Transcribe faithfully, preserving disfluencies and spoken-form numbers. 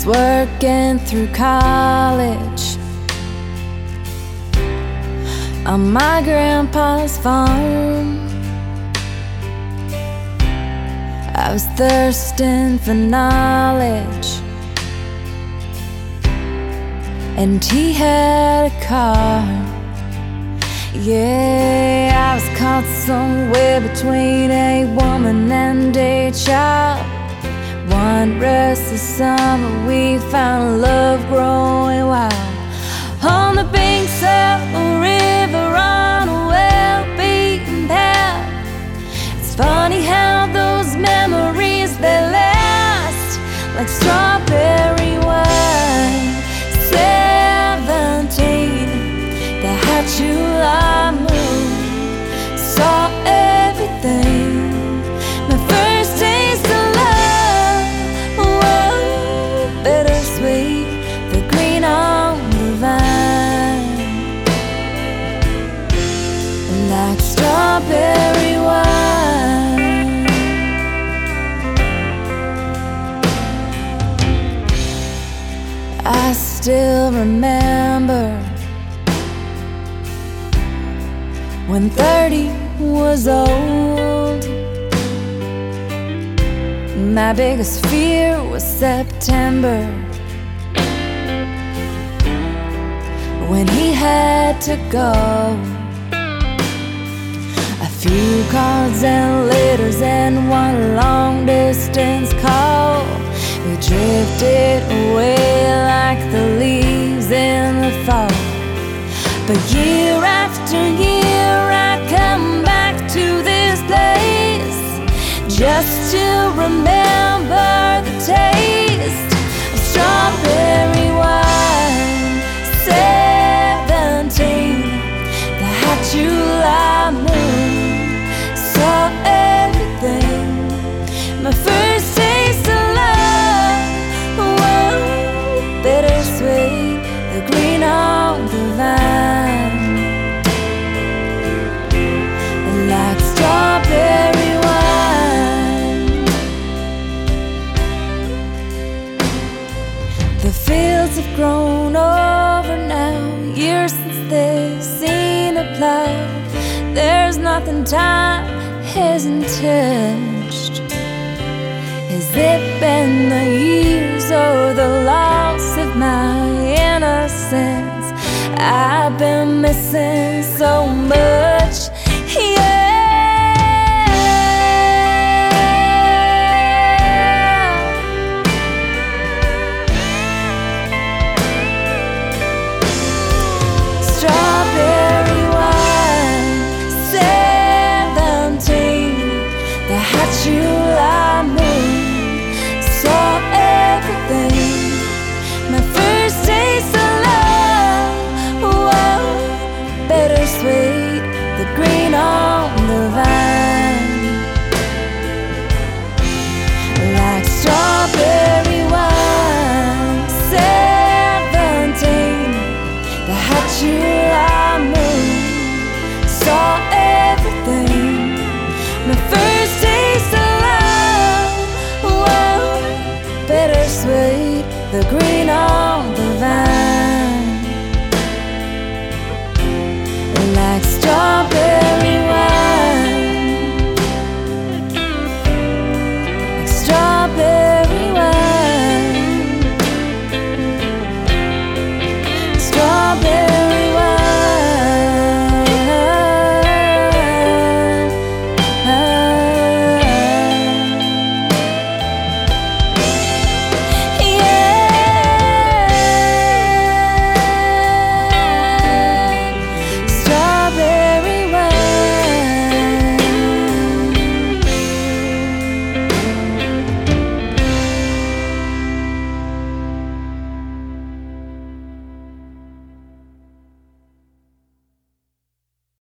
was working through college on my grandpa's farm. I was thirsting for knowledge, and he had a car. Yeah, I was caught somewhere between a woman and a child. One restless summer we found love growing wild on the banks of a river on a well-beaten path. It's funny how those memories, they last like strawberry wine. Seventeen, the hot July moon saw everything. My first taste of love, whoa, bittersweet, the green on the vine, like strawberry wine. I still remember when thirty was old. My biggest fear was September, when he had to go. A few cards and letters and one long distance call. We drifted away like the leaves in the fall. But year after year I come back to this place, just to remember the taste of strawberry wine. Seventeen, the hot July moon saw everything. My first taste of love, whoa, bittersweet, the green on the vine, like strawberry wine. The fields have grown over now, years since they've seen a plow. There's nothing time hasn't touched. Has it been the years or the loss of my innocence? I've been missing so much, yeah. Strawberry wine, seventeen, the hot July moon saw everything. My first taste of love, whoa, bittersweet, the green on the vine, like strawberry wine. Seventeen, the hot July